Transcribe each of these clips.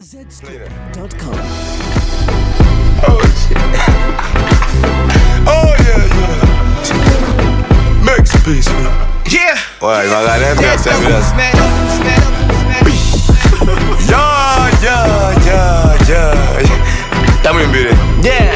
Zscoop.com. Oh shit. Oh yeah. Max peace, man. Yeah. Ouais, il va regarder bien, c'est bien. Tamo imbere. Yeah.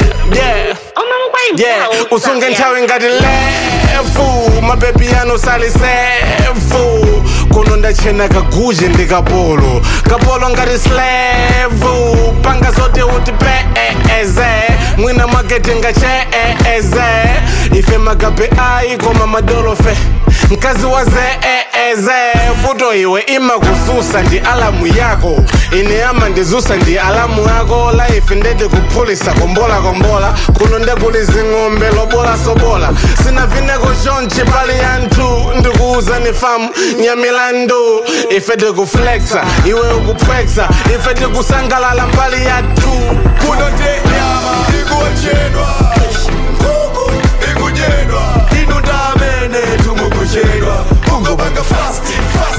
Usunge ntawe ngati lefu. My baby anosali sefu. Kuno ndachena kaguje ndi kapolo. Kapolo ngati slave. Panga zote uti peeze. Mwina makete ngacheeze. Ife magabe ai koma madolofe. Mkazi wa zeeze. Vuto iwe ima kususa ndi alamu yako. Ine ama ndizusa ndi alamu yako. Life ndete kupulisa kombola. Kuno ndekulizi ng'ombe lobola sobola. Sina vineko chonchi pali yantu. Ndikuuza ni famu nyamilandu. Ife tikuflexa, iwe ukupwexa. Ife tikusangalala mbali yatu. Kuno te nyama ikuochedwa. Kuku ikujedwa. Inu ndamene tumukuchedwa. Ungo banga fasti.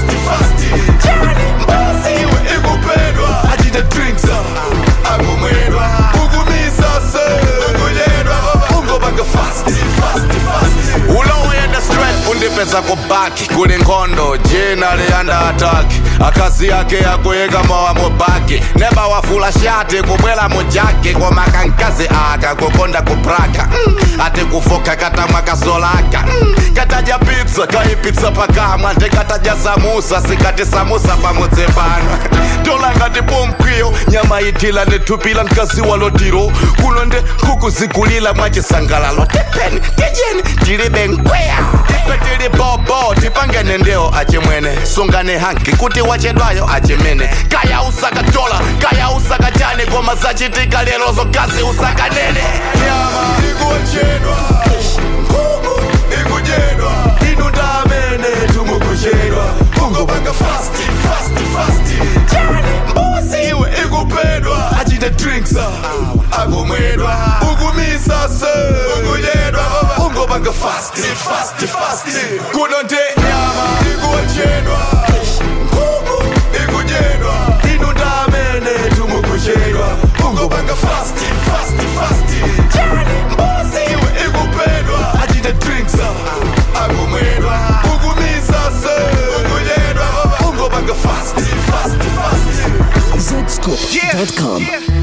Mbasi iwe ikupedwa. Ajita drinks akumwedwa. Ukumisa se ukujedwa. Ungo banga fasti. Ulowenda stress undipeza kubaki kuli nkhondo jenali under attack akazi yake yakuyika mowa mubaki neba wafula shati kubwela mujaki koma kankazi aka kukonda kupraka ati kufoka katamwa kasolaka kataja pizza kaipitsa pakamwa ndikataja samusa sikati samusa pamudzi pano tolangati pomkwiyo nyama itila ndithupila mkazi walotiro kuno nde nkukuzigulila mwachisangalalo tepeni tijeni tilibe nkweya ife tili bobo tipangene ndeo achimwene sungane hanki kuti wachedwayo achimene kaya usakatola kaya usakachane koma zachitika lero zokazi usakanene Nyama ikuochedwa. Kuku ikujedwa. Inu ndamene tumukuchedwa. Ungo banga fasti. Mbuzi iwe ikupedwa. Ajita drinks akumwedwa. Ukumisa se ukujedwa. Ungo banga fasti. Kuno nte nyama ikuochedwa. Kuku ikujedwa. Inu ndamene tumukuchedwa. Ungo banga fasti. Mbuzi iwe ikupedwa. Ajita drinks akumwedwa. Ukumisa se ukujedwa. Ungo banga fasti. Zscoop.com.